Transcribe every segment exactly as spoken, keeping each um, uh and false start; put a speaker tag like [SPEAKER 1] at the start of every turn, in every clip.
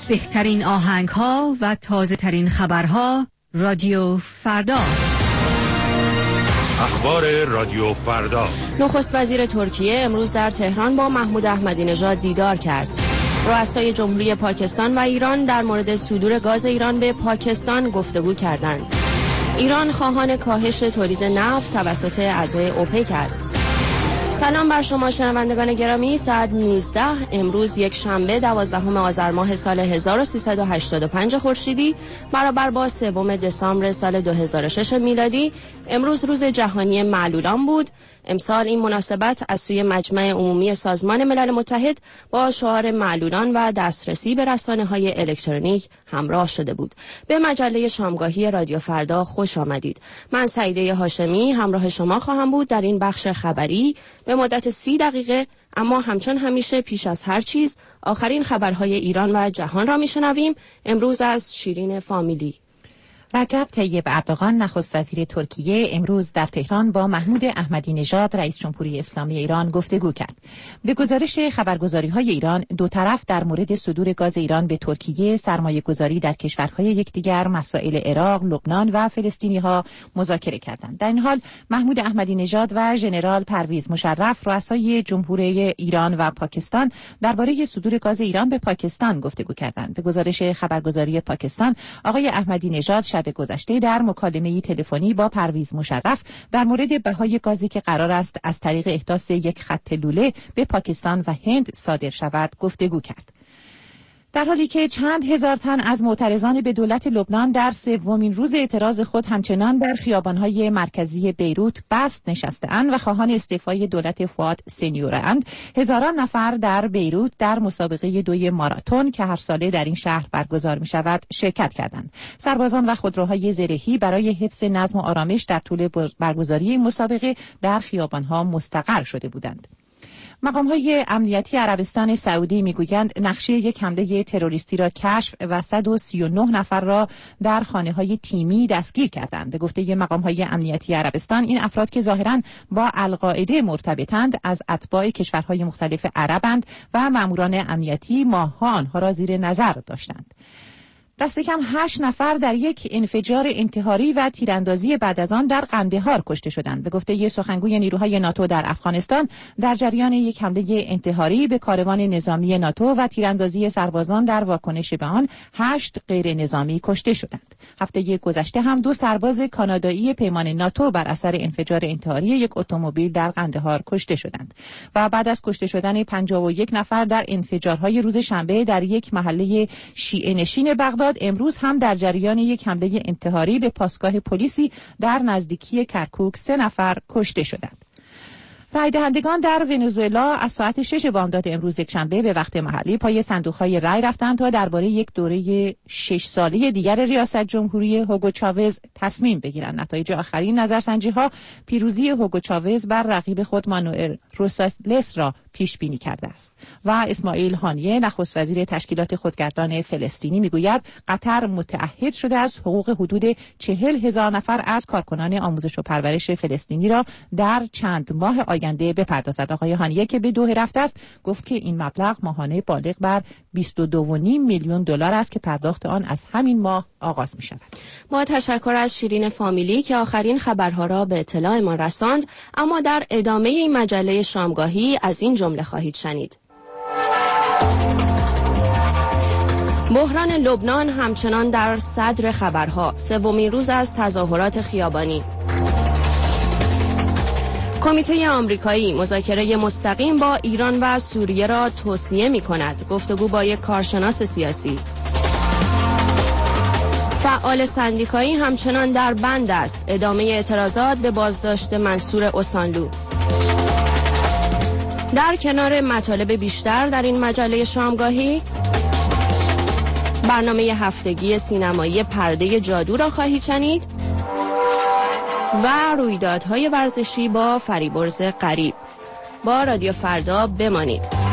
[SPEAKER 1] بهترین آهنگ ها و تازه ترین خبرها. رادیو فردا.
[SPEAKER 2] اخبار رادیو فردا.
[SPEAKER 3] نخست وزیر ترکیه امروز در تهران با محمود احمدی نژاد دیدار کرد. رؤسای جمهوری پاکستان و ایران در مورد صدور گاز ایران به پاکستان گفتگو کردند. ایران خواهان کاهش تولید نفت توسط اعضای اوپک است. سلام بر شما شنوندگان گرامی. ساعت نوزده امروز یک شنبه دوازدهم آذر ماه سال هزار و سیصد و هشتاد و پنج خورشیدی برابر با سوم دسامبر سال دو هزار و شش میلادی امروز روز جهانی معلولان بود. امسال این مناسبت از سوی مجمع عمومی سازمان ملل متحد با شعار معلولان و دسترسی به رسانه‌های الکترونیک همراه شده بود. به مجله شامگاهی رادیو فردا خوش آمدید. من سعیده هاشمی همراه شما خواهم بود در این بخش خبری به مدت سی دقیقه، اما همچون همیشه پیش از هر چیز آخرین خبرهای ایران و جهان را میشنویم. امروز از شیرین فامیلی.
[SPEAKER 4] رجب طیب اردوغان نخست وزیر ترکیه امروز در تهران با محمود احمدی نژاد رئیس جمهوری اسلامی ایران گفتگو کرد. به گزارش خبرگزاری‌های ایران دو طرف در مورد صدور گاز ایران به ترکیه، سرمایه‌گذاری در کشورهای یکدیگر، مسائل عراق، لبنان و فلسطینی‌ها مذاکره کردند. در این حال محمود احمدی نژاد و ژنرال پرویز مشرف رؤسای جمهوری ایران و پاکستان درباره صدور گاز ایران به پاکستان گفتگو کردند. به گزارش خبرگزاری پاکستان آقای احمدی نژاد شب گذشته در مکالمه‌ای تلفنی با پرویز مشرف در مورد بهای گازی که قرار است از طریق احداث یک خط لوله به پاکستان و هند صادر شود گفتگو کرد. در حالی که چند هزار تن از معترضان به دولت لبنان در سومین روز اعتراض خود همچنان در خیابان‌های مرکزی بیروت بست نشسته‌اند و خواهان استعفای دولت فؤاد سنیوره‌اند، هزاران نفر در بیروت در مسابقه دوی ماراتون که هر ساله در این شهر برگزار می‌شود شرکت کردند. سربازان و خودروهای زرهی برای حفظ نظم و آرامش در طول برگزاری مسابقه در خیابان‌ها مستقر شده بودند. مقام‌های امنیتی عربستان سعودی می‌گویند نقشه یک حمله تروریستی را کشف و صد و سی و نه نفر را در خانه‌های تیمی دستگیر کردند. به گفته مقام‌های امنیتی عربستان این افراد که ظاهراً با القاعده مرتبطند از اتباع کشورهای مختلف عربند و ماموران امنیتی ماه‌ها آنها را زیر نظر داشتند. دست کم هشت نفر در یک انفجار انتحاری و تیراندازی بعد از آن در قندهار کشته شدند. به گفته سخنگوی نیروهای ناتو در افغانستان در جریان یک حمله انتحاری به کاروان نظامی ناتو و تیراندازی سربازان در واکنش به آن هشت غیر نظامی کشته شدند. هفته گذشته هم دو سرباز کانادایی پیمان ناتو بر اثر انفجار انتحاری یک اتومبیل در قندهار کشته شدند و بعد از کشته شدن پنجاه و یک نفر در انفجارهای روز شنبه در یک محله شیعه نشین بغداد، امروز هم در جریان یک حمله انتحاری به پاسگاه پلیسی در نزدیکی کرکوک سه نفر کشته شدند. رای دهندگان در ونزوئلا از ساعت شش بامداد امروز یکشنبه به وقت محلی پای صندوق‌های رای رفتند تا درباره یک دوره شش ساله دیگر ریاست جمهوری هوگو چاوز تصمیم بگیرند. نتایج آخرین نظرسنجی‌ها پیروزی هوگو چاوز بر رقیب خود مانوئل روسالس را پیش بینی کرده است. و اسماعیل هانیه نخست وزیر تشکیلات خودگردان فلسطینی میگوید قطر متعهد شده از حقوق حدود چهل هزار نفر از کارکنان آموزش و پرورش فلسطینی را در چند ماه آینده بپردازد. آقای هانیه که به دوحه رفته است گفت که این مبلغ ماهانه بالغ بر بیست و دو و نیم میلیون دلار است که پرداخت آن از همین ماه آغاز می شود.
[SPEAKER 3] ما تشکر از شیرین فامیلی که آخرین خبرها را به اطلاع ما رساند. اما در ادامه این مجله شامگاهی از این جمله خواهید شنید: بحران لبنان همچنان در صدر خبرها، سومین روز از تظاهرات خیابانی. کمیته آمریکایی مذاکره مستقیم با ایران و سوریه را توصیه می کند. گفتگو با یک کارشناس سیاسی. فعال سندیکایی همچنان در بند است. ادامه اعتراضات به بازداشت منصور اوسانلو. در کنار مطالب بیشتر در این مجله شامگاهی برنامه هفتگی سینمایی پرده جادو را خواهید شنید و رویدادهای ورزشی با فریبرز غریب. با رادیو فردا بمانید.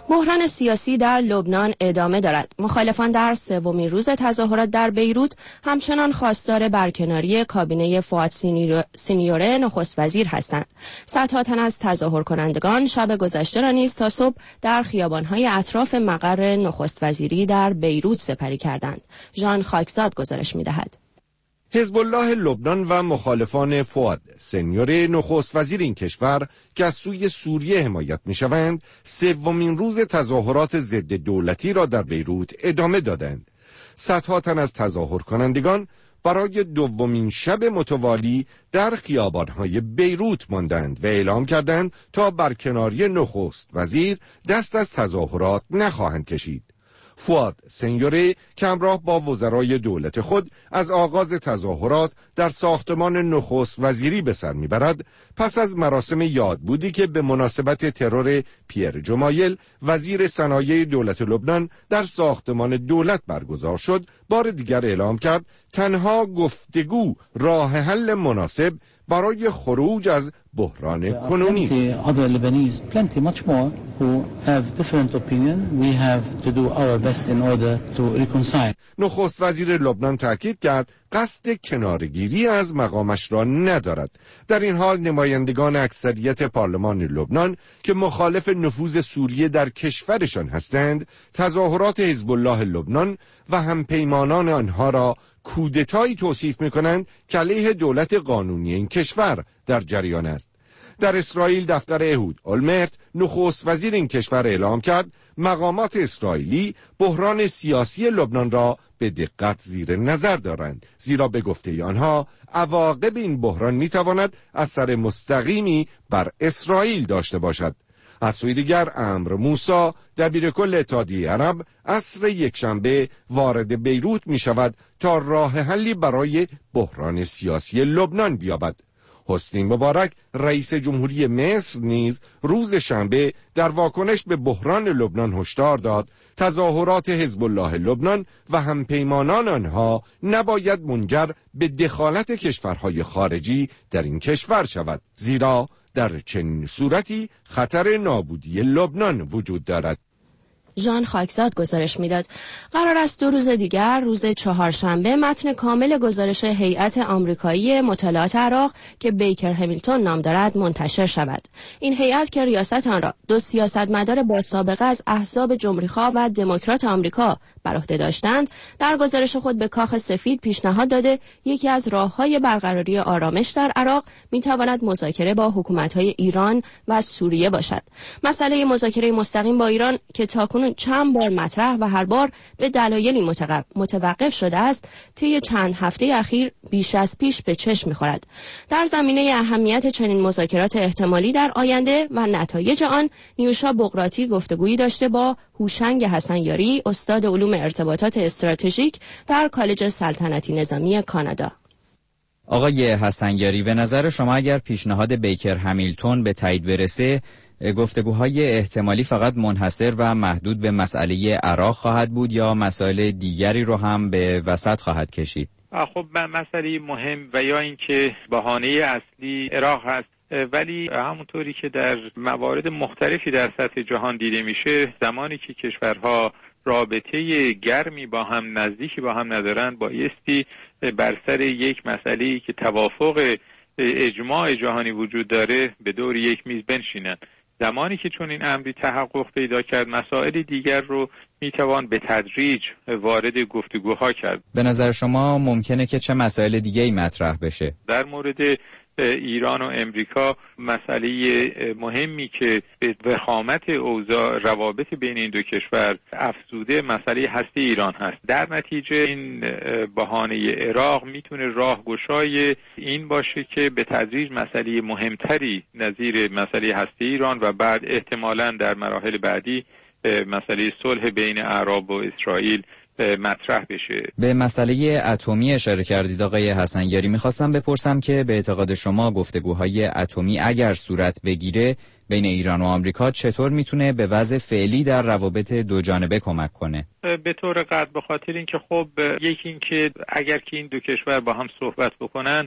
[SPEAKER 3] بحران سیاسی در لبنان ادامه دارد. مخالفان در سومین روز تظاهرات در بیروت همچنان خواستار برکناری کابینه فؤاد سینیوره نخست وزیر هستند. صدها تن از تظاهر کنندگان شب گذشته را نیز تا صبح در خیابان‌های اطراف مقر نخست وزیری در بیروت سپری کردند. ژان خاکزاد گزارش می‌دهد.
[SPEAKER 2] حزب الله لبنان و مخالفان فؤاد سینیوره نخست وزیر این کشور که از سوی سوریه حمایت می‌شوند، سومین روز تظاهرات ضد دولتی را در بیروت ادامه دادند. صدها تن از تظاهر کنندگان برای دومین شب متوالی در خیابان‌های بیروت ماندند و اعلام کردند تا برکناری نخست وزیر دست از تظاهرات نخواهند کشید. فؤاد سینیوره که همراه با وزرای دولت خود از آغاز تظاهرات در ساختمان نخست وزیری به سر میبرد، پس از مراسم یادبودی که به مناسبت ترور پیر جمایل وزیر صنایع دولت لبنان در ساختمان دولت برگزار شد، بار دیگر اعلام کرد تنها گفتگو راه حل مناسب برای خروج از بحران کنونی است. نخست وزیر لبنان تاکید کرد قصد کنارگیری از مقامش را ندارد. در این حال نمایندگان اکثریت پارلمان لبنان که مخالف نفوذ سوریه در کشورشان هستند، تظاهرات حزب الله لبنان و همپیمانان آنها را کودتایی توصیف می‌کنند که علیه دولت قانونی این کشور در جریان است. در اسرائیل دفتر اهود اولمرت نخست وزیر این کشور اعلام کرد مقامات اسرائیلی بحران سیاسی لبنان را به دقت زیر نظر دارند، زیرا به گفته آنها عواقب این بحران میتواند اثر مستقیمی بر اسرائیل داشته باشد. از سوی دیگر امر موسی دبیرکل اتحادیه عرب عصر یکشنبه وارد بیروت می شود تا راه حلی برای بحران سیاسی لبنان بیابد. حسنی مبارک رئیس جمهوری مصر نیز روز شنبه در واکنش به بحران لبنان هشدار داد تظاهرات حزب الله لبنان و همپیمانان آنها نباید منجر به دخالت کشورهای خارجی در این کشور شود، زیرا در چنین صورتی خطر نابودی لبنان وجود دارد.
[SPEAKER 3] ژان خاکزاد گزارش میداد. قرار است دو روز دیگر روز چهارشنبه متن کامل گزارش هیئت آمریکایی مطالعات عراق که بیکر همیلتون نام دارد منتشر شود. این هیئت که ریاست آن را دو سیاستمدار با سابقه از احزاب جمهوری‌خواه و دموکرات آمریکا بر عهده داشتند، در گزارش خود به کاخ سفید پیشنهاد داده یکی از راه‌های برقراری آرامش در عراق می‌تواند مذاکره با حکومت‌های ایران و سوریه باشد. مسئله مذاکره مستقیم با ایران که تاکنون چند بار مطرح و هر بار به دلایلی متوقف شده است، طی چند هفته اخیر بیش از پیش به چشم می‌خورد. در زمینه اهمیت چنین مذاکرات احتمالی در آینده و نتایج آن، نیوشا بقراطی گفتگویی داشته با هوشنگ حسنیاری، استاد علوم ارتباطات استراتژیک در کالج سلطنتی نظامی کانادا.
[SPEAKER 5] آقای حسنیاری، به نظر شما اگر پیشنهاد بیکر همیلتون به تایید برسه، گفتگوهای احتمالی فقط منحصر و محدود به مسئله عراق خواهد بود یا مسائل دیگری رو هم به وسط خواهد کشید؟
[SPEAKER 6] خب مسئله مهم و یا اینکه بهانه اصلی عراق هست، ولی همونطوری که در موارد مختلفی در سطح جهان دیده میشه، زمانی که کشورها رابطه گرمی با هم، نزدیکی با هم ندارن، بایستی بر سر یک مسئله‌ای که توافق اجماع جهانی وجود داره به دور یک میز بنشینن. زمانی که چون این امری تحقق پیدا کرد، مسائل دیگر رو میتوان به تدریج وارد گفتگوها کرد.
[SPEAKER 5] به نظر شما ممکنه که چه مسائل دیگه‌ای مطرح بشه؟
[SPEAKER 6] در مورد ایران و امریکا مسئله مهمی که به وخامت اوضاع روابط بین این دو کشور افزوده مسئله هسته ایران هست. در نتیجه این بهانه عراق میتونه راهگشای این باشه که به تدریج مسئله مهمتری نظیر مسئله هسته ایران و بعد احتمالاً در مراحل بعدی مسئله صلح بین عرب و اسرائیل مطرح بشه.
[SPEAKER 5] به مسئله اتمی اشاره کردید آقای حسنیاری. میخواستم بپرسم که به اعتقاد شما گفتگوهای اتمی اگر صورت بگیره بین ایران و آمریکا چطور میتونه به وضع فعلی در روابط دو جانبه کمک کنه؟
[SPEAKER 6] به طور قطع به خاطر اینکه خب یکی این که اگر که این دو کشور با هم صحبت بکنن،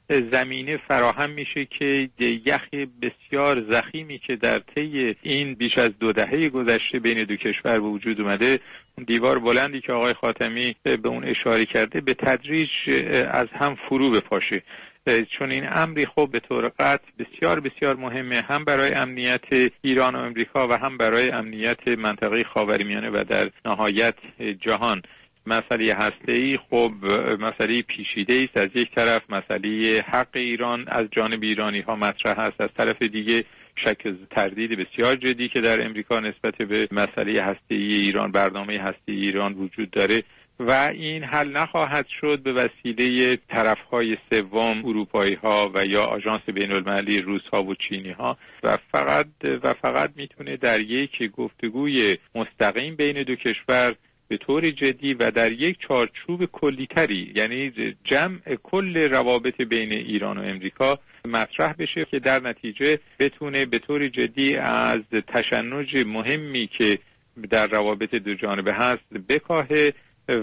[SPEAKER 6] زمینه فراهم میشه که یخ بسیار ضخیمی که در طی این بیش از دو دهه گذشته بین دو کشور به وجود اومده، اون دیوار بلندی که آقای خاتمی به اون اشاره کرده، به تدریج از هم فرو بپاشه. چون این امری خب به طور قطع بسیار بسیار مهمه، هم برای امنیت ایران و امریکا و هم برای امنیت منطقه خاورمیانه و در نهایت جهان. مسئله هسته‌ای خب مسئله پیچیده است. از یک طرف مسئله حق ایران از جانب ایرانی ها مطرح است، از طرف دیگه شک تردید بسیار جدی که در امریکا نسبت به مسئله هسته‌ای ایران، برنامه هسته‌ای ایران وجود داره و این حل نخواهد شد به وسیله طرف‌های سوم، اروپایی‌ها و یا آژانس بین‌المللی روس‌ها و چینی‌ها و فقط و فقط میتونه در یک گفتگوی مستقیم بین دو کشور به طور جدی و در یک چارچوب کلی‌تری، یعنی جمع کل روابط بین ایران و امریکا مطرح بشه که در نتیجه بتونه به طور جدی از تشنج مهمی که در روابط دو جانبه هست بکاهه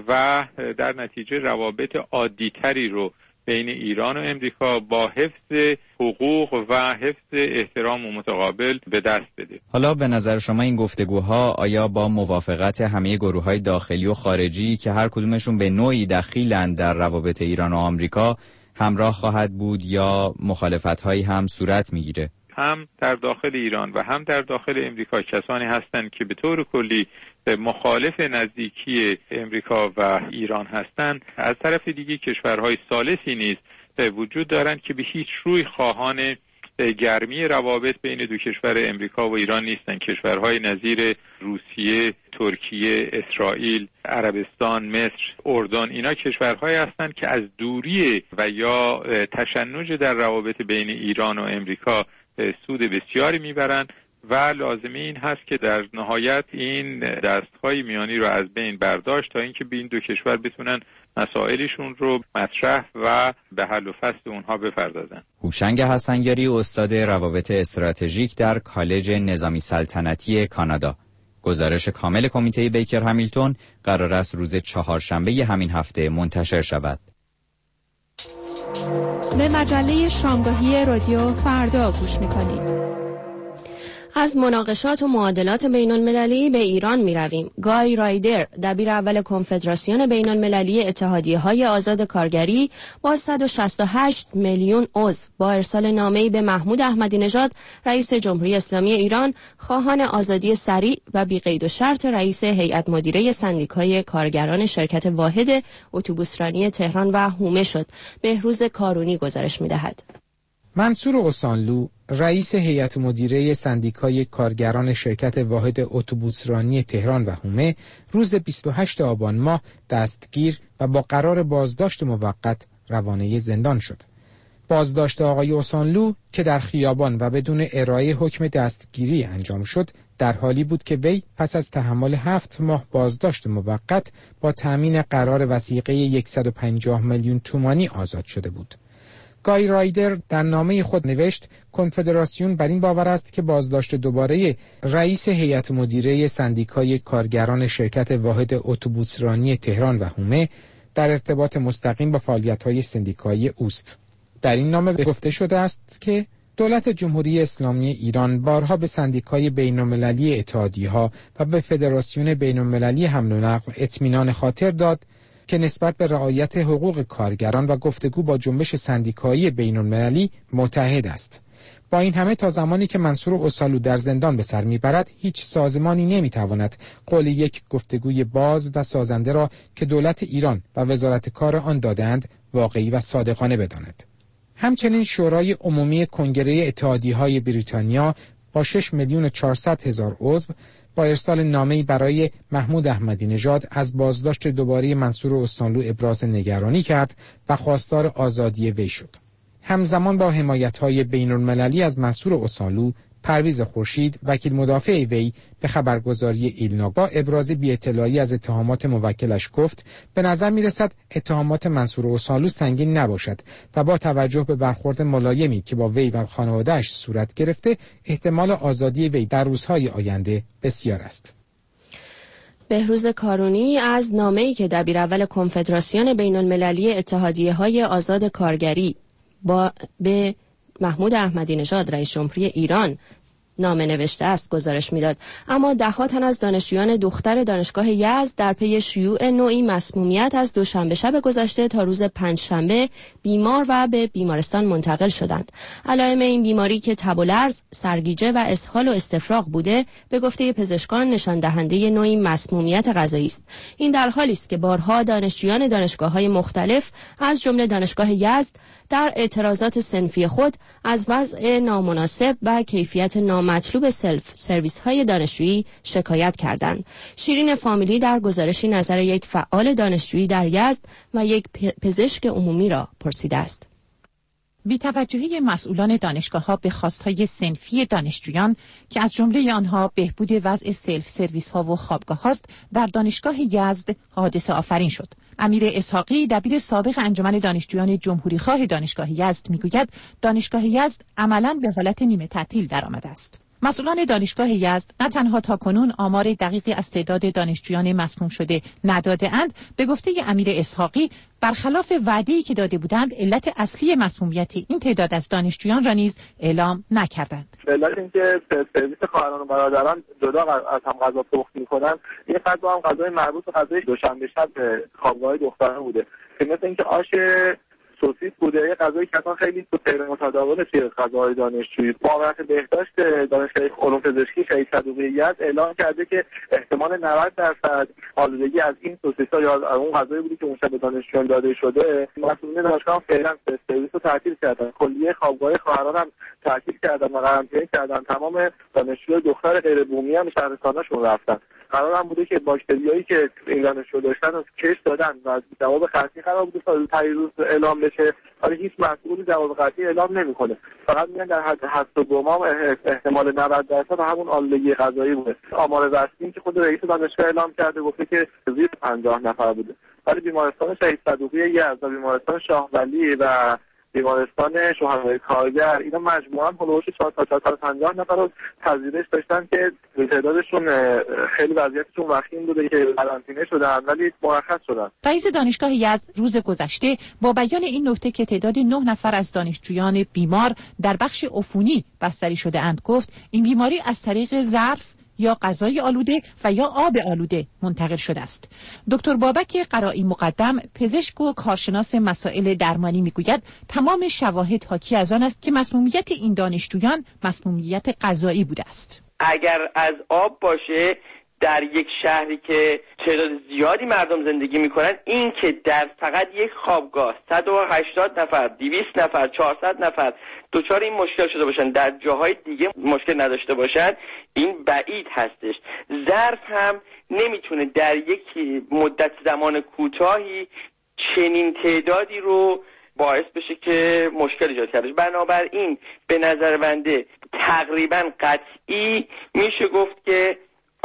[SPEAKER 6] و در نتیجه روابط عادی‌تری رو بین ایران و امریکا با حفظ حقوق و حفظ احترام و متقابل به دست بده.
[SPEAKER 5] حالا به نظر شما این گفتگوها آیا با موافقت همه گروه‌های داخلی و خارجی که هر کدومشون به نوعی دخیلند در روابط ایران و آمریکا همراه خواهد بود یا مخالفت‌هایی هم صورت می‌گیره؟
[SPEAKER 6] هم در داخل ایران و هم در داخل امریکا کسانی هستند که به طور کلی مخالف نزدیکی امریکا و ایران هستند. از طرف دیگه کشورهای ثالثی نیز وجود دارند که به هیچ روی خواهان گرمی روابط بین دو کشور امریکا و ایران نیستند. کشورهای نظیر روسیه، ترکیه، اسرائیل، عربستان، مصر، اردن، اینا کشورهایی هستند که از دوری و یا تشنج در روابط بین ایران و امریکا سود بسیاری میبرند و لازمه این هست که در نهایت این دستهای میانی رو از بین برداشت تا اینکه به این دو کشور بتونن مسائلشون رو مطرح و به حل و فصل اونها بپردازن.
[SPEAKER 5] هوشنگ حسنگری، استاد روابط استراتژیک در کالج نظامی سلطنتی کانادا. گزارش کامل کمیته بیکر همیلتون قرار است روز چهارشنبه همین هفته منتشر شود.
[SPEAKER 7] به مجله شامگاهی رادیو فردا گوش می‌کنید.
[SPEAKER 3] از مناقشات و معادلات بین المللی به ایران می رویم. گای رایدر، دبیر اول کنفدراسیون بین المللی اتحادیه های آزاد کارگری با صد و شصت و هشت میلیون عضو با ارسال نامه‌ای به محمود احمدی نژاد رئیس جمهوری اسلامی ایران خواهان آزادی سریع و بی قید و شرط رئیس هیئت مدیره سندیکای کارگران شرکت واحد اتوبوسرانی تهران و حومه شد. بهروز کارونی گزارش می دهد.
[SPEAKER 8] منصور اوسانلو، رئیس هیئت مدیره سندیکای کارگران شرکت واحد اتوبوسرانی تهران و حومه، روز بیست و هشتم آبان ماه دستگیر و با قرار بازداشت موقت روانه زندان شد. بازداشت آقای اوسانلو که در خیابان و بدون ارائه حکم دستگیری انجام شد، در حالی بود که وی پس از تحمل هفت ماه بازداشت موقت با تأمین قرار وثیقه صد و پنجاه میلیون تومانی آزاد شده بود. گای رایدر در نامه خود نوشت کنفدراسیون بر این باور است که بازداشت دوباره رئیس هیئت مدیره سندیکای کارگران شرکت واحد اتوبوسرانی تهران و حومه در ارتباط مستقیم با فعالیت‌های سندیکایی اوست. در این نامه گفته شده است که دولت جمهوری اسلامی ایران بارها به سندیکای بین‌المللی اتحادیه‌ها و به فدراسیون بین‌المللی حمل و نقل اطمینان خاطر داد که نسبت به رعایت حقوق کارگران و گفتگو با جنبش سندیکایی بین‌المللی متحد است. با این همه تا زمانی که منصور اوسانلو در زندان به سر میبرد، هیچ سازمانی نمیتواند قول یک گفتگوی باز و سازنده را که دولت ایران و وزارت کار آن دادند واقعی و صادقانه بداند. همچنین شورای عمومی کنگره اتحادیه‌های بریتانیا با شش میلیون و چهارصد هزار عضو با ارسال نامه‌ای برای محمود احمدی نژاد از بازداشت دوباره منصور اوسانلو ابراز نگرانی کرد و خواستار آزادی وی شد. همزمان با حمایت‌های بین‌المللی از منصور اوسانلو، پرویز خورشید، وکیل مدافع وی، به خبرگزاری ایلنا با ابراز بی‌اطلاعی از اتهامات موکلش گفت به نظر می‌رسد اتهامات منصور اوسانلو سنگین نباشد و با توجه به برخورد ملایمی که با وی و خانواده‌اش صورت گرفته، احتمال آزادی وی در روزهای آینده بسیار است.
[SPEAKER 3] بهروز کارونی از نامه‌ای که دبیر اول کنفدراسیون بین‌المللی اتحادیه‌های آزاد کارگری با به محمود احمدی نژاد رئیس جمهوری ایران نامه نوشته است گزارش میداد. اما ده ها تن از دانشجویان دختر دانشگاه یزد در پی شیوع نوعی مسمومیت از دوشنبه شب گذشته تا روز پنجشنبه بیمار و به بیمارستان منتقل شدند. علائم این بیماری که تب و لرز، سرگیجه و اسهال و استفراغ بوده، به گفته پزشکان نشان دهنده نوعی مسمومیت غذایی است. این در حالی است که بارها دانشجویان دانشگاه‌های مختلف از جمله دانشگاه یزد در اعتراضات صنفی خود از وضع نامناسب و کیفیت نامطلوب سلف سرویس های دانشجویی شکایت کردند. شیرین فامیلی در گزارشی نظر یک فعال دانشجویی در یزد و یک پزشک عمومی را پرسیده است.
[SPEAKER 4] بی‌توجهی مسئولان دانشگاه‌ها به خواست‌های صنفی دانشجویان که از جمله آنها بهبود وضع سلف سرویس‌ها و خوابگاه‌هاست در دانشگاه یزد حادثه آفرین شد. امیر اسحاقی دبیر سابق انجمن دانشجویان جمهوری‌خواه دانشگاه یزد میگوید دانشگاه یزد عملاً به حالت نیمه تعطیل درآمده است. مسئولان دانشگاه یزد نه تنها تاکنون آمار دقیقی از تعداد دانشجویان مسموم شده نداده اند، به گفته امیر اسحاقی برخلاف وعده‌ای که داده بودند علت اصلی مسمومیت این تعداد از دانشجویان را نیز اعلام نکردند.
[SPEAKER 9] علت اینکه سرویس خواهران و برادران جدا از هم غذا پخت می‌کنن، این غذا هم غذای مربوط به غذای دوشنبه شب خوابگاه دختران بوده که مثل اینکه آش سوسیس بوده، یه غذایی که اصلا خیلی تو غیر متداول توی غذاهای دانشجویی. معاونت بهداشت دانشگاه علوم پزشکی شهید صدوقی یزد اعلام کرده که احتمال نود درصد آلودگی از این سوسیس‌ها یا اون غذایی بودی که اون شب دانشجویان داده شده. مسئولین دانشگاه فعلا سرویس رو تعطیل کردن، کلیه خوابگاه خواهران هم تعطیل کردن و قرنطینه کردن. تمام دانشجوی دختر غیر بومی هم شهرستاناشون رفتن. قرار هم بوده که باکتریایی که این دانشجو داشتن از کش دادن و جواب قطعی قرار بوده تا روز اعلام بشه، ولی هیچ مسئولی جواب قطعی اعلام نمیکنه. فقط میگن در حد حد و گمان احتمال نود درصد همون آلودگی غذایی بوده. آمار رسمی که خود رئیس دانشگاه اعلام کرده گفته که زیر پنجاه نفر بوده، ولی بیمارستان شهید صدوقی یزد و بیمارستان شاه ولی و بیمارستان شهدای کارگر اینا مجموعاً حدود چهارصد تا پنجاه نفر رو پذیرش داشتن که تعدادشون خیلی وضعیتشون وخیم بوده که قرنطینه شدن ولی مرخص شدن.
[SPEAKER 4] رئیس دانشگاه یزد روز گذشته با بیان این نکته که تعداد نه نفر از دانشجویان بیمار در بخش عفونی بستری شده اند گفت این بیماری از طریق ظرف یا غذای آلوده و یا آب آلوده منتقل شده است. دکتر بابک قرایی مقدم پزشک و کارشناس مسائل درمانی میگوید تمام شواهد حاکی از آن است که مسمومیت این دانشجویان مسمومیت غذایی بوده است.
[SPEAKER 10] اگر از آب باشه در یک شهری که تعداد زیادی مردم زندگی میکنن، این که در فقط یک خوابگاه صد و هشتاد نفر، دویست نفر، چهارصد نفر دچار این مشکل شده باشن، در جاهای دیگه مشکل نداشته باشن، این بعید هستش. ظرف هم نمیتونه در یک مدت زمان کوتاهی چنین تعدادی رو باعث بشه که مشکل ایجاد کرده. بنابراین به نظر بنده تقریبا قطعی میشه گفت که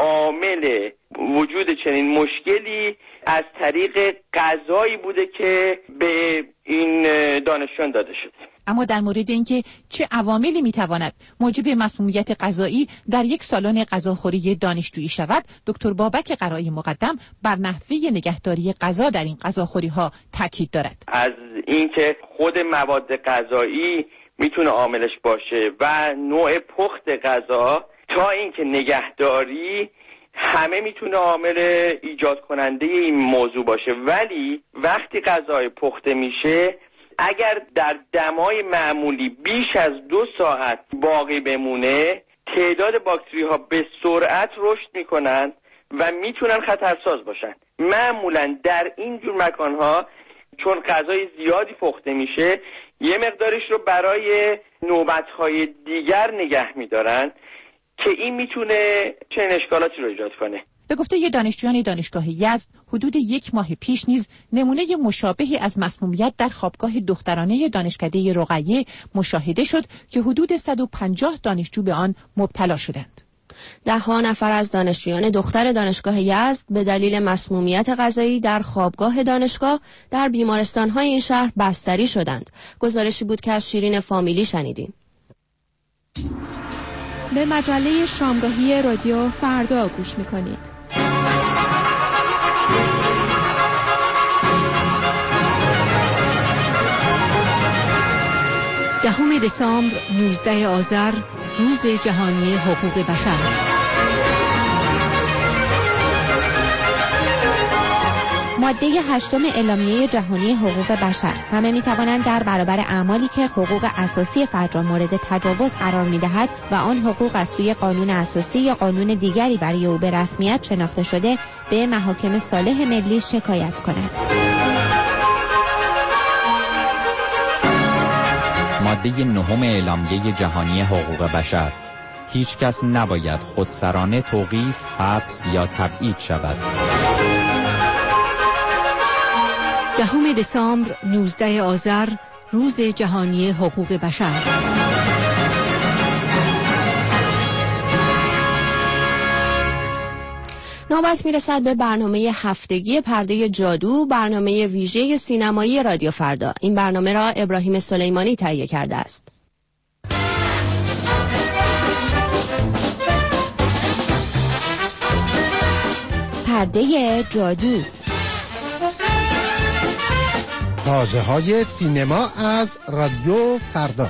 [SPEAKER 10] عامل وجود چنین مشکلی از طریق غذایی بوده که به این دانشجویان داده شده.
[SPEAKER 4] اما در مورد اینکه چه عواملی میتواند موجب مسمومیت غذایی در یک سالن غذاخوری دانشجویی شود، دکتر بابک قرایی مقدم بر نحوه نگهداری غذا در این غذاخوری ها تاکید دارد.
[SPEAKER 10] از اینکه خود مواد غذایی میتونه عاملش باشه و نوع پخت غذا تا اینکه نگهداری، همه میتونه عامل ایجاد کننده این موضوع باشه. ولی وقتی غذای پخته میشه اگر در دمای معمولی بیش از دو ساعت باقی بمونه، تعداد باکتری ها به سرعت رشد میکنن و میتونن خطرساز باشن. معمولا در این جور مکان ها چون غذای زیادی پخته میشه، یه مقدارش رو برای نوبت های دیگر نگه میدارن که این میتونه چنین اشکالاتی رو ایجاد کنه.
[SPEAKER 4] به گفته یه دانشجویان دانشگاه یزد حدود یک ماه پیش نیز نمونه مشابهی از مسمومیت در خوابگاه دخترانه دانشکده رقیه مشاهده شد که حدود صد و پنجاه دانشجو به آن مبتلا شدند.
[SPEAKER 3] ده ها نفر از دانشجویان دختر دانشگاه یزد به دلیل مسمومیت غذایی در خوابگاه دانشگاه در بیمارستان‌های این شهر بستری شدند. گزارشی بود که از شیرین فامیلی شنیدیم.
[SPEAKER 7] به مجله شامگاهی رادیو فردا گوش می‌کنید.
[SPEAKER 1] دهم دسامبر نوزده آذر روز جهانی حقوق بشر.
[SPEAKER 7] ماده هشتم اعلامیه جهانی حقوق بشر: همه می‌توانند در برابر اعمالی که حقوق اساسی فرد را مورد تجاوز قرار می‌دهد و آن حقوق از سوی قانون اساسی یا قانون دیگری برای او به رسمیت شناخته شده به محاکم صالح ملی شکایت کند.
[SPEAKER 5] ماده نهم اعلامیه جهانی حقوق بشر: هیچ کس نباید خودسرانه توقیف، حبس یا تبعید شود.
[SPEAKER 1] دهم دسامبر نوزده آذر روز جهانی حقوق بشر.
[SPEAKER 3] نوبت میرسد به برنامه هفتگی پرده جادو، برنامه ویژه سینمایی رادیو فردا. این برنامه را ابراهیم سلیمانی تهیه کرده است.
[SPEAKER 7] پرده جادو،
[SPEAKER 11] تازه های سینما از رادیو فردا.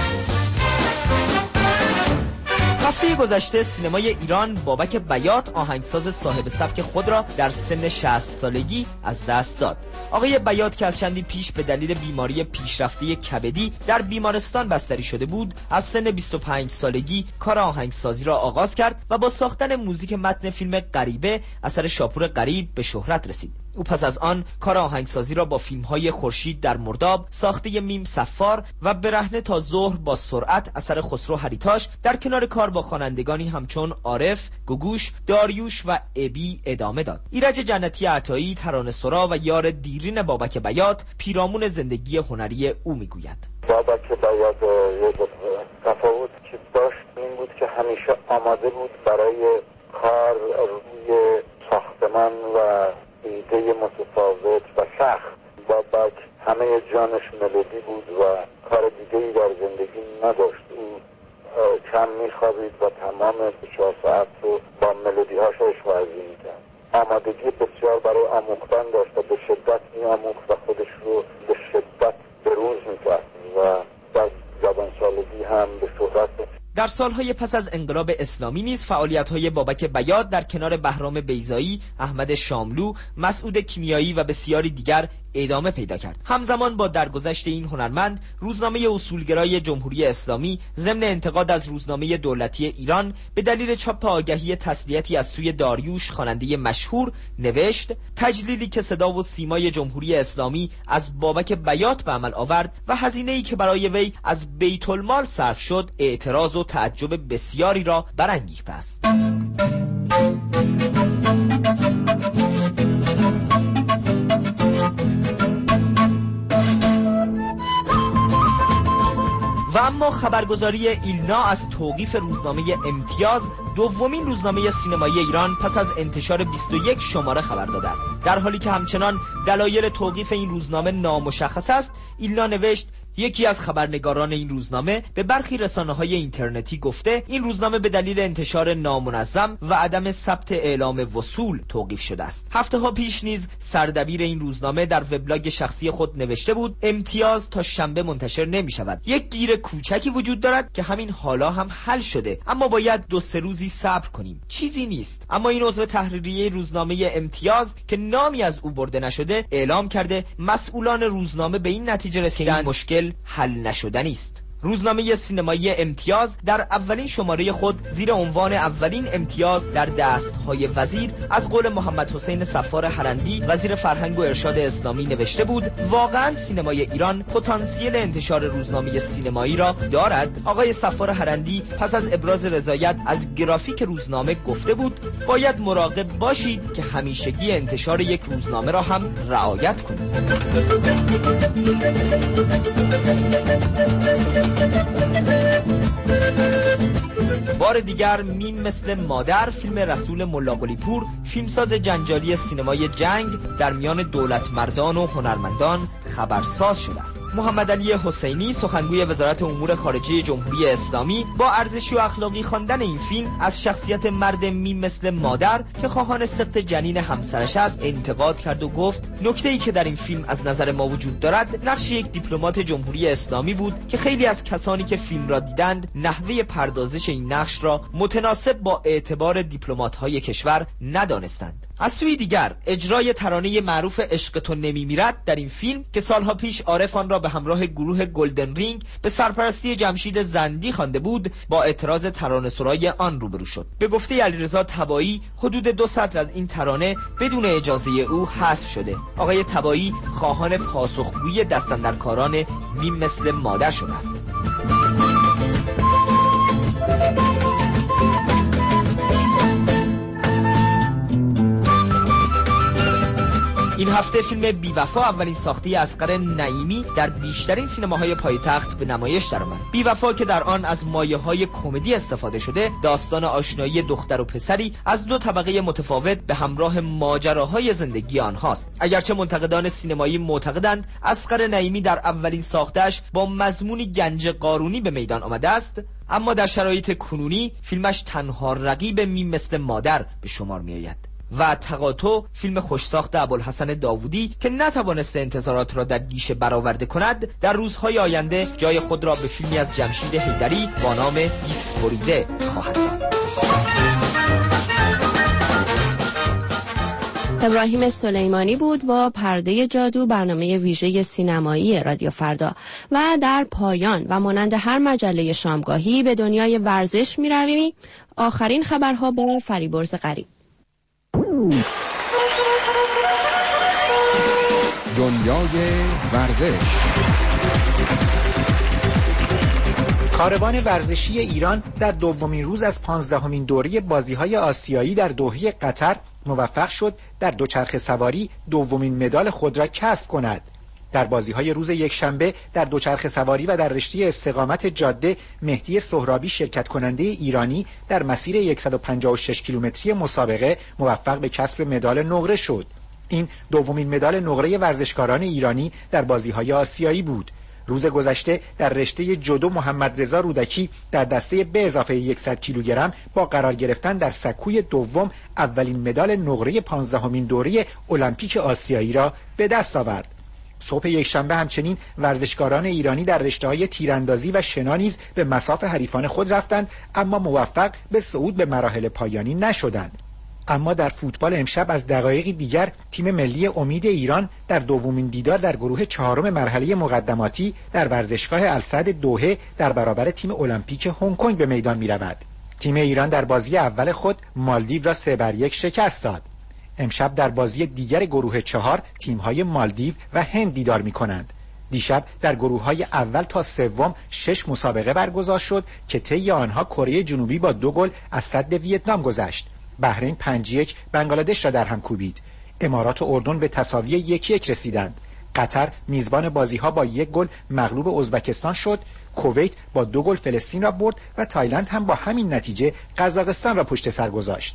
[SPEAKER 12] هفته گذشته سینمای ایران بابک بیات آهنگساز صاحب سبک خود را در سن شصت سالگی از دست داد. آقای بیات که از چندی پیش به دلیل بیماری پیشرفته کبدی در بیمارستان بستری شده بود، از سن بیست و پنج سالگی کار آهنگسازی را آغاز کرد و با ساختن موزیک متن فیلم غریبه اثر شاپور غریب به شهرت رسید. او پس از آن کار آهنگسازی را با فیلم‌های خورشید در مرداب، ساخته میم صفار و برهنه تا ظهر با سرعت اثر خسرو هریتاش در کنار کار با خوانندگانی همچون عارف، گوگوش، داریوش و ابی ادامه داد. ایرج جنتی عطایی، ترانه سرا و یار دیرین بابک بیات پیرامون زندگی هنری او میگوید.
[SPEAKER 13] بابک بیات یک تفاوت که داشت این بود که همیشه آماده بود برای کار روی ساختمان و ایده متفاوت و سخت. بابک همه جانش ملودی بود و کار دیگه‌ای در زندگی نداشت. او کم میخوابید و تمام چهار ساعت رو با ملودی‌هاش اشوازی میکرد. آمادگی بسیار برای آموختن داشت و به شدت میآموخت و خودش رو به شدت بروز میکرد و در جوان سالگی هم به شهرت رسید.
[SPEAKER 12] در سالهای پس از انقلاب اسلامی نیز فعالیت‌های بابک بیات در کنار بهرام بیضایی، احمد شاملو، مسعود کیمیایی و بسیاری دیگر ادامه پیدا کرد. همزمان با درگذشت این هنرمند، روزنامه اصولگرای جمهوری اسلامی ضمن انتقاد از روزنامه دولتی ایران به دلیل چاپ آگهی تسلیتی از سوی داریوش، خواننده مشهور، نوشت: تجلیلی که صدا و سیمای جمهوری اسلامی از بابک بیات به عمل آورد و هزینه‌ای که برای وی از بیت المال صرف شد، اعتراض و تعجب بسیاری را برانگیخته است. و اما خبرگزاری ایلنا از توقیف روزنامه امتیاز، دومین روزنامه سینمایی ایران، پس از انتشار بیست و یک شماره خبر داده است. در حالی که همچنان دلایل توقیف این روزنامه نامشخص است، ایلنا نوشت: یکی از خبرنگاران این روزنامه به برخی رسانه‌های اینترنتی گفته این روزنامه به دلیل انتشار نامنظم و عدم ثبت اعلام وصول توقیف شده است. هفته ها پیش نیز سردبیر این روزنامه در وبلاگ شخصی خود نوشته بود: امتیاز تا شنبه منتشر نمی شود. یک گیر کوچکی وجود دارد که همین حالا هم حل شده، اما باید دو سه روزی صبر کنیم. چیزی نیست. اما این عضو تحریریه روزنامه امتیاز که نامی از او برده نشده اعلام کرده مسئولان روزنامه به این نتیجه رسیدند مشکل حل نشدنی است. روزنامه سینمایی امتیاز در اولین شماره خود زیر عنوان اولین امتیاز در دستهای وزیر از قول محمد حسین صفار حرندی وزیر فرهنگ و ارشاد اسلامی نوشته بود: واقعا سینمای ایران پتانسیل انتشار روزنامه سینمایی را دارد. آقای صفار حرندی پس از ابراز رضایت از گرافیک روزنامه گفته بود: باید مراقب باشید که همیشگی انتشار یک روزنامه را هم رعایت کنید. بار دیگر میم مثل مادر، فیلم رسول ملا قلی‌پور، فیلمساز جنجالی سینمای جنگ در میان دولت مردان و هنرمندان خبرساز شده است. محمد علی حسینی سخنگوی وزارت امور خارجه جمهوری اسلامی با ارزشی و اخلاقی خواندن این فیلم از شخصیت مرد میم مثل مادر که خواهان سقط جنین همسرش است انتقاد کرد و گفت نکته‌ای که در این فیلم از نظر ما وجود دارد نقش یک دیپلمات جمهوری اسلامی بود که خیلی از کسانی که فیلم را دیدند نحوه پردازش این نقش را متناسب با اعتبار دیپلمات‌های کشور ندانستند. از سوی دیگر اجرای ترانه معروف عشق تو نمیمیرد در این فیلم که سالها پیش عارف آن را به همراه گروه گلدن رینگ به سرپرستی جمشید زندی خوانده بود با اعتراض ترانه‌سرای آن روبرو شد. به گفته علیرضا طباطی حدود دو سطر از این ترانه بدون اجازه او حذف شده. آقای طباطی خواهان پاسخگویی دستاندرکاران میم مثل مادر شده است. این هفته فیلم بی‌وفا اولین ساخته اصغر نعیمی در بیشترین سینماهای پایتخت به نمایش درآمد. بی‌وفا که در آن از مایه‌های کمدی استفاده شده، داستان آشنایی دختر و پسری از دو طبقه متفاوت به همراه ماجراهای زندگی آنهاست. اگرچه منتقدان سینمایی معتقدند اصغر نعیمی در اولین ساخته‌اش با مضمونی گنج قارونی به میدان آمده است، اما در شرایط کنونی فیلمش تنها رقیب میم مثل مادر به شمار می‌آید. و تقاطع فیلم خوشساخت ابوالحسن داوودی که نتوانسته انتظارات را در گیشه برآورده کند در روزهای آینده جای خود را به فیلمی از جمشید حیدری با نام دیس بریده خواهد داد.
[SPEAKER 3] ابراهیم سلیمانی بود با پرده جادو، برنامه ویژه سینمایی رادیو فردا. و در پایان و مانند هر مجله شامگاهی به دنیای ورزش می رویم. آخرین خبرها با فریبرز غریب.
[SPEAKER 14] دنیای ورزش.
[SPEAKER 15] کاروان ورزشی ایران در دومین روز از پانزدهمین دوره بازی‌های آسیایی در دوحه قطر موفق شد در دوچرخه سواری دومین مدال خود را کسب کند. در بازی‌های روز یکشنبه در دوچرخه سواری و در رشته استقامت جاده، مهدی سهرابی شرکت کننده ایرانی در مسیر صد و پنجاه و شش کیلومتری مسابقه موفق به کسب مدال نقره شد. این دومین مدال نقره ورزشکاران ایرانی در بازی‌های آسیایی بود. روز گذشته در رشته جودو محمد رضا رودکی در دسته به اضافه صد کیلوگرم با قرار گرفتن در سکوی دوم اولین مدال نقره پانزدهمین دوره المپیک آسیایی را به دست آورد. صبح یکشنبه همچنین ورزشکاران ایرانی در رشته‌های تیراندازی و شنا نیز به مصاف حریفان خود رفتند، اما موفق به صعود به مراحل پایانی نشدند. اما در فوتبال امشب از دقایقی دیگر تیم ملی امید ایران در دومین دیدار در گروه چهارم مرحله مقدماتی در ورزشگاه السعد دوحه در برابر تیم المپیک هنگ کنگ به میدان می‌رود. تیم ایران در بازی اول خود مالدیو را سه بر یک شکست داد. امشب در بازی دیگر گروه چهار تیم‌های مالدیو و هند دیدار می‌کنند. دیشب در گروه‌های اول تا سوم شش مسابقه برگزار شد که طی آنها کره جنوبی با دو گل از سد ویتنام گذشت. بحرین پنج یک بنگلادش را در هم کوبید. امارات و اردن به تساوی یک یک رسیدند. قطر میزبان بازی‌ها با یک گل مغلوب ازبکستان شد. کویت با دو گل فلسطین را برد و تایلند هم با همین نتیجه قزاقستان را پشت سر گذاشت.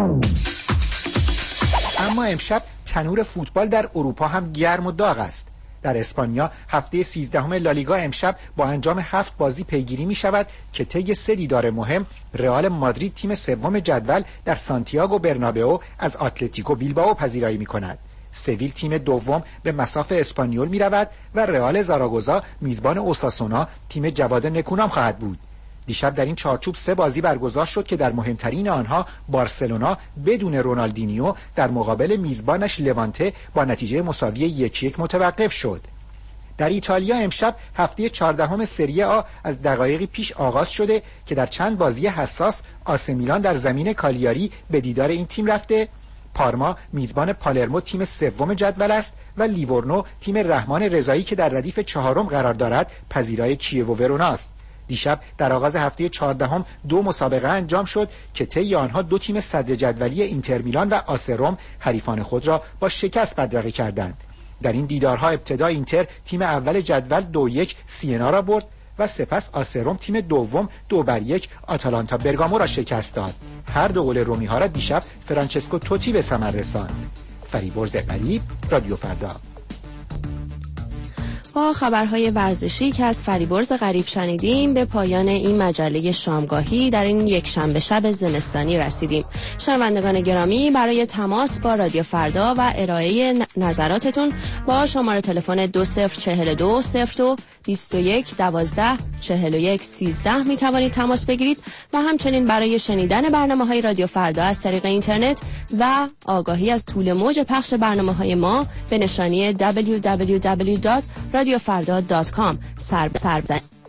[SPEAKER 15] اما امشب تنور فوتبال در اروپا هم گرم و داغ است. در اسپانیا هفته سیزدهم لالیگا امشب با انجام هفت بازی پیگیری می شود که طی سه دیدار مهم رئال مادرید تیم سوم جدول در سانتیاگو برنابئو از اتلتیکو بیلبائو پذیرایی می کند. سویل تیم دوم به مصاف اسپانیول می رود و رئال زاراگوزا میزبان اوساسونا تیم جواد نکونام خواهد بود. دیشب در این چارچوب سه بازی برگزار شد که در مهمترین آنها بارسلونا بدون رونالدینیو در مقابل میزبانش لوانته با نتیجه مساوی یک یک متوقف شد. در ایتالیا امشب هفته چهاردهم سری آ از دقایقی پیش آغاز شده که در چند بازی حساس آسه میلان در زمین کالیاری به دیدار این تیم رفته. پارما میزبان پالرمو تیم سوم جدول است و لیورنو تیم رحمان رضایی که در ردیف چهارم قرار دارد پذیرای کیو و ورونا است. دیشب در آغاز هفته چهاردهم دو مسابقه انجام شد که طی آنها دو تیم صدر جدولی اینتر میلان و آسه روم حریفان خود را با شکست بدرقه کردند. در این دیدارها ابتدا اینتر تیم اول جدول دو یک سینا را برد و سپس آسه روم تیم دوم دو بر یک آتالانتا برگامو را شکست داد. هر دو گل رومی ها را دیشب فرانچسکو توتی به ثمر رساند. فریبرز غریب، رادیو فردا.
[SPEAKER 3] با خبرهای ورزشی که از فریبرز غریب شنیدیم به پایان این مجله شامگاهی در این یک شنبه شب زمستانی رسیدیم. شنوندگان گرامی، برای تماس با رادیو فردا و ارائه نظراتتون با شماره تلفن دو صفر چهل دو صفر دو بیست و یک دوازده چهل و یک سیزده می توانید تماس بگیرید و همچنین برای شنیدن برنامه‌های رادیو فردا از طریق اینترنت و آگاهی از طول موج پخش برنامه‌های ما به نشانی دبلیو دبلیو دبلیو دات رادیو فردا دات کام سر بزنید.